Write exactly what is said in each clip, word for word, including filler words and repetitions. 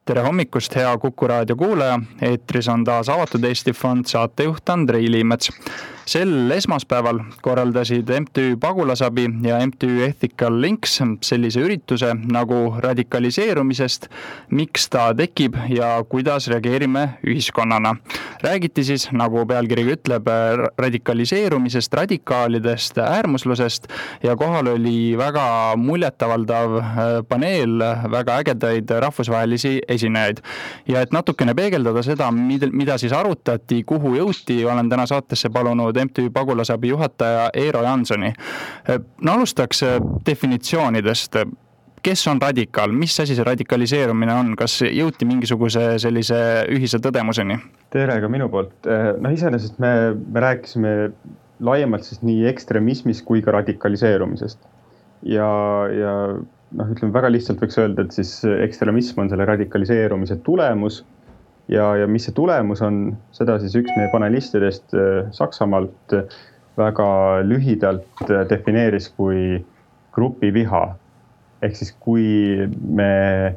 Tere hommikust, hea Kuku raadio kuulaja. Eetris on taas Avatud Eesti Fond, saatejuht Andrei Liimets. Sel esmaspäeval korraldasid M T Ü Pagulasabi ja M T Ü Ethical Links sellise ürituse nagu radikaliseerumisest, miks ta tekib ja kuidas reageerime ühiskonnana. Räägiti siis, nagu pealkiri ütleb, radikaliseerumisest, radikaalidest, äärmuslusest ja kohal oli väga muljetavaldav paneel, väga ägedaid rahvusvahelisi esinejaid. Ja et natukene peegeldada seda, mida siis arutati, kuhu jõuti, olen täna saatesse palunud M T Ü Pagulasabi juhataja Eero Jansoni. No alustaks definitsioonidest. Kes on radikaal? Mis asi see radikaliseerumine on? Kas jõuti mingisuguse sellise ühise tõdemuseni? Tere ka minu poolt. No iseenesest me, me rääkisime laiemalt siis nii ekstremismist kui ka radikaliseerumisest. Ja, ja noh, ütleme väga lihtsalt võiks öelda, et siis ekstremism on selle radikaliseerumise tulemus. Ja, ja mis see tulemus on, seda siis üks meie panelistidest Saksamaalt väga lühidalt defineeris kui grupiviha. Ehk siis kui me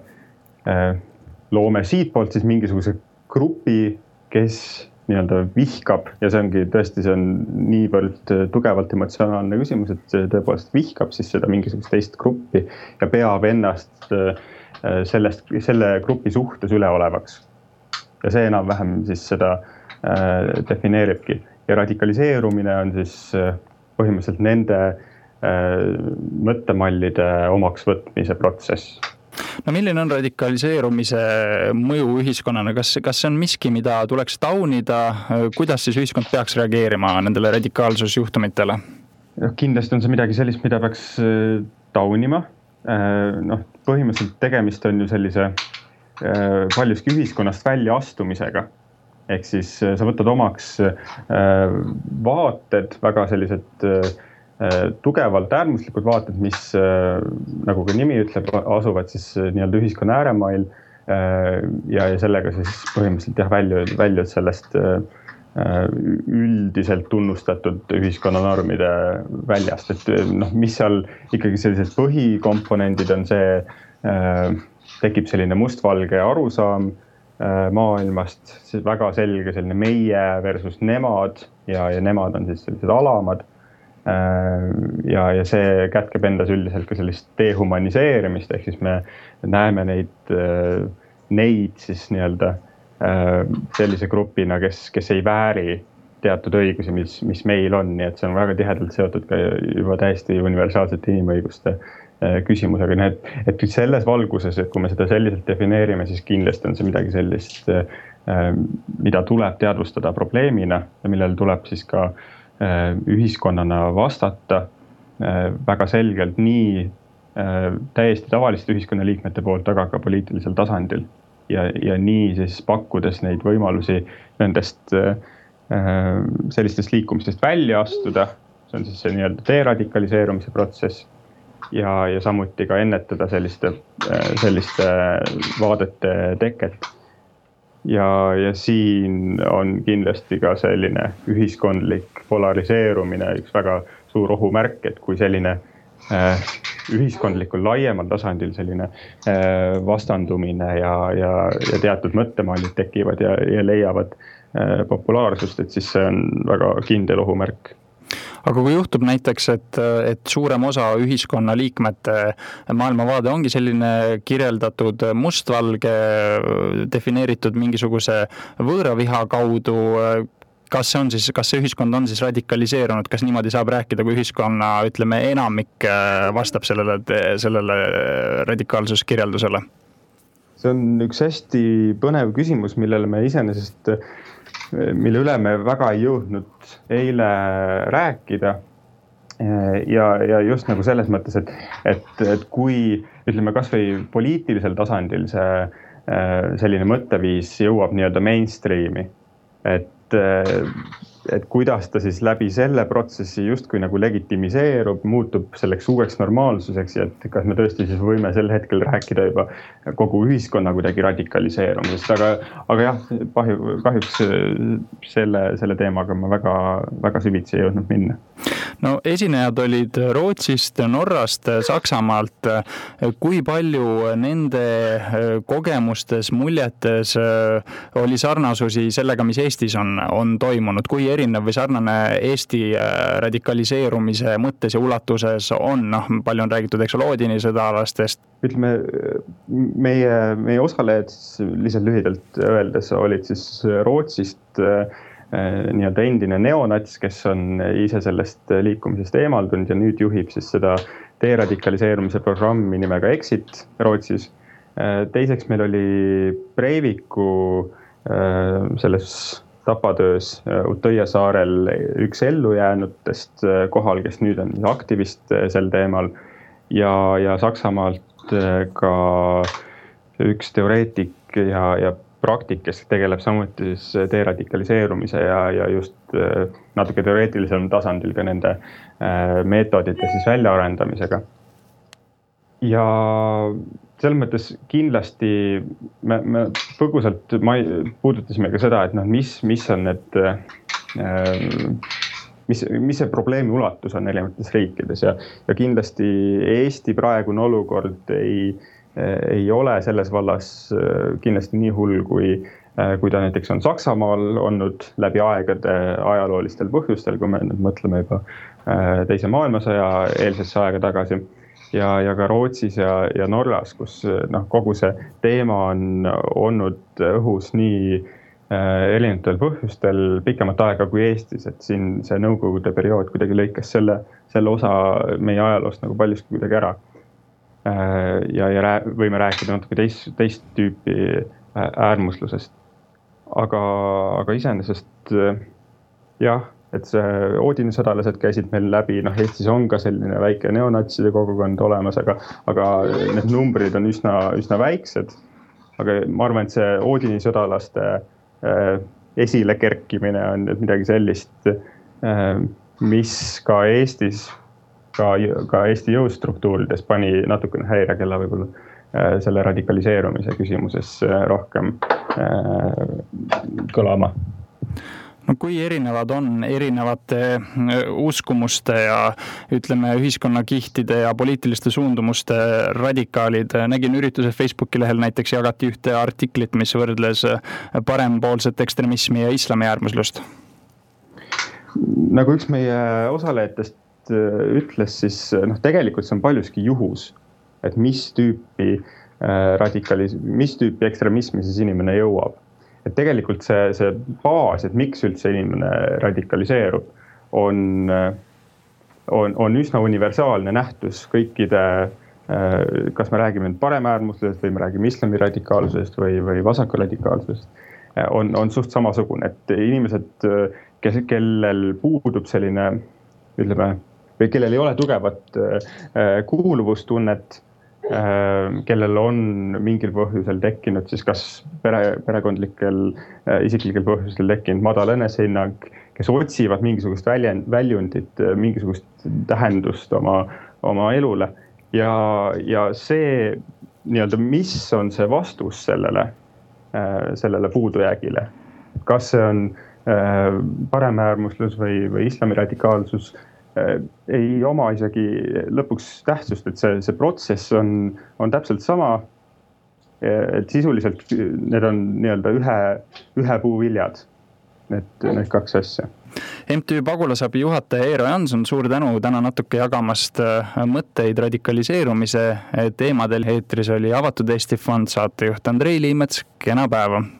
loome siitpoolt siis mingisuguse grupi, kes nii-öelda vihkab, ja see ongi tõesti, see on niivõrd tugevalt emotsionaalne küsimus, et see tõepoolest vihkab siis seda mingisugust teist gruppi ja peab ennast sellest, selle grupi suhtes üleolevaks. Ja see enam-vähem siis seda äh, defineeribki. Ja radikaliseerumine on siis äh, põhimõtteliselt nende äh, mõttemallide omaks võtmise protsess. No milline on radikaliseerumise mõju ühiskonnana? Kas, kas see on miski, mida tuleks taunida? Kuidas siis ühiskond peaks reageerima nendele radikaalsusjuhtumitele? Kindlasti on see midagi sellist, mida peaks taunima. Äh, no, põhimõtteliselt tegemist on ju sellise paljuski ühiskonnast välja astumisega. Ehk siis sa võtad omaks vaated, väga sellised tugevalt äärmuslikud vaated, mis nagu ka nimi ütleb, asuvad siis nii-öelda ühiskonna ääremail ja, ja sellega siis põhimõtteliselt jah, väljud, väljud sellest üldiselt tunnustatud ühiskonnanormide väljast. Et noh, mis seal ikkagi sellised põhikomponendid on see, tekib selline mustvalge arusaam maailmast, siis väga selge selline meie versus nemad ja, ja nemad on siis sellised alamad ja, ja see kätkeb endas üldiselt ka sellist dehumaniseerimist, ehk siis me näeme neid, neid siis nii-öelda sellise grupina, kes, kes ei vääri teatud õigusi, mis, mis meil on, nii et see on väga tihedalt seotud ka juba täiesti universaalsete inimõiguste küsimusega. Et, et selles valguses, et kui me seda selliselt defineerime, siis kindlasti on see midagi sellist, mida tuleb teadvustada probleemina ja millel tuleb siis ka ühiskonnana vastata väga selgelt nii täiesti tavaliste ühiskonnaliikmete poolt, aga ka poliitilisel tasandil. Ja, ja nii siis pakkudes neid võimalusi nendest sellistest liikumistest välja astuda, see on siis see nii-öelda deradikaliseerumise protsess, ja, ja samuti ka ennetada selliste, selliste vaadete teket. Ja, ja siin on kindlasti ka selline ühiskondlik polariseerumine, üks väga suur ohumärk, et kui selline äh, ühiskondlikul laiemal tasandil selline äh, vastandumine ja, ja, ja teatud mõttemaalid tekivad ja, ja leiavad äh, populaarsust, et siis see on väga kindel ohumärk. Aga kui juhtub näiteks, et, et suurem osa ühiskonna liikmete maailmavaade ongi selline kirjeldatud mustvalge, defineeritud mingisuguse võõraviha kaudu, kas see, on siis, kas see ühiskond on siis radikaliseerunud, kas niimoodi saab rääkida, kui ühiskonna, ütleme, enamik vastab sellele, sellele radikaalsuskirjeldusele? See on üks hästi põnev küsimus, millele me iseenesest mille üle me väga ei jõudnud eile rääkida ja, ja just nagu selles mõttes, et, et, et kui ütleme kas või poliitilisel tasandil see selline mõtteviis jõuab nii-öelda mainstreami, et et kuidas ta siis läbi selle protsessi justkui nagu legitimiseerub, muutub selleks uueks normaalsuseks ja et kas me tõesti siis võime sel hetkel rääkida juba kogu ühiskonna kuidagi radikaliseerumisest, aga, aga jah, kahju, kahjuks selle, selle teemaga ma väga, väga süvitsi ei jõudnud minna. No esinejad olid Rootsist, Norrast, Saksamaalt. Kui palju nende kogemustes, muljetes oli sarnasusi sellega, mis Eestis on, on toimunud? Kui erinev või sarnane Eesti radikaliseerumise mõttes ja ulatuses on? Noh, palju on räägitud Oodini sõdalastest. Ütleme, meie, meie osalejad lihtsalt lühidalt öeldes olid siis Rootsist nii-öelda endine neonats, kes on ise sellest liikumisest eemaldunud ja nüüd juhib siis seda deradikaliseerumise programmi nimega Exit Rootsis. Teiseks meil oli Breiviku selles tapatöös Utøya saarel üks ellujäänutest kohal, kes nüüd on aktivist sel teemal ja, ja Saksamaalt ka üks teoreetik ja, ja praktik, kes tegeleb samuti siis deradikaliseerumise ja, ja just natuke teoreetilisel tasandil ka nende meetodite siis väljaarendamisega. Ja selles mõttes kindlasti me, me põgusalt puudutasime ka seda, et noh, mis, mis on need, mis, mis see probleemi ulatus on erinevates riikides ja, ja kindlasti Eesti praegune olukord ei ei ole selles vallas kindlasti nii hull, kui, kui ta näiteks on Saksamaal olnud läbi aegade ajaloolistel põhjustel, kui me nüüd mõtleme juba teise maailmasõja eelsesse aega tagasi ja, ja ka Rootsis ja, ja Norras, kus noh, kogu see teema on olnud õhus nii erinevatel põhjustel pikemat aega kui Eestis, et siin see nõukogude periood kuidagi lõikas selle, selle osa meie ajaloost nagu paljuski kuidagi ära. Ja, ja võime rääkida natuke teist, teist tüüpi äärmuslusest. Aga, aga iseenesest jah, et see Oodini sõdalased käisid meil läbi, noh Eestis on ka selline väike neonatside kogukond olemas, aga, aga need numbrid on üsna, üsna väiksed. Aga ma arvan, et see Oodini sõdalaste esile kerkimine on midagi sellist, mis ka Eestis Ka, ka Eesti jõustruktuurides pani natukene häirekella võib-olla selle radikaliseerumise küsimuses rohkem kõlama. No kui erinevad on erinevate uskumuste ja ütleme ühiskonnakihtide ja poliitiliste suundumuste radikaalid? Nägin ürituse Facebooki lehel näiteks jagati ühte artiklit, mis võrdles parempoolset ekstremismi ja islami äärmuslust. Nagu üks meie osalejatest ütles, siis noh, tegelikult see on paljuski juhus, et mis tüüpi radikalis-, mis tüüpi ekstremismi siis inimene jõuab. Et tegelikult see, see baas, et miks üldse inimene radikaliseerub, on, on, on üsna universaalne nähtus kõikide, kas me räägime paremäärmuslusest või me räägime islami radikaalsusest või, või vasaku radikaalsusest, on, on suht samasugune, et inimesed, kes, kellel puudub selline, ütleme, või kellel ei ole tugevat kuuluvustunnet, kellel on mingil põhjusel tekkinud, siis kas pere, perekondlikel, isiklikel põhjusel tekkinud madal enesehinnang, kes otsivad mingisugust väljundit, mingisugust tähendust oma, oma elule. Ja, ja see, nii-öelda, mis on see vastus sellele, sellele puudujäägile? Kas see on paremäärmuslus või, või islami radikaalsus? Ei oma isegi lõpuks tähtsust, et see, see protsess on, on täpselt sama, et sisuliselt need on nii-öelda ühe, ühe puu viljad, need, need kaks asja. M T Ü Pagulasabi juhataja Eero Janson, suur tänu täna natuke jagamast mõtteid radikaliseerumise teemadel. Eetris oli Avatud Eesti Fond saatejuht Andrei Liimets, kena päeva!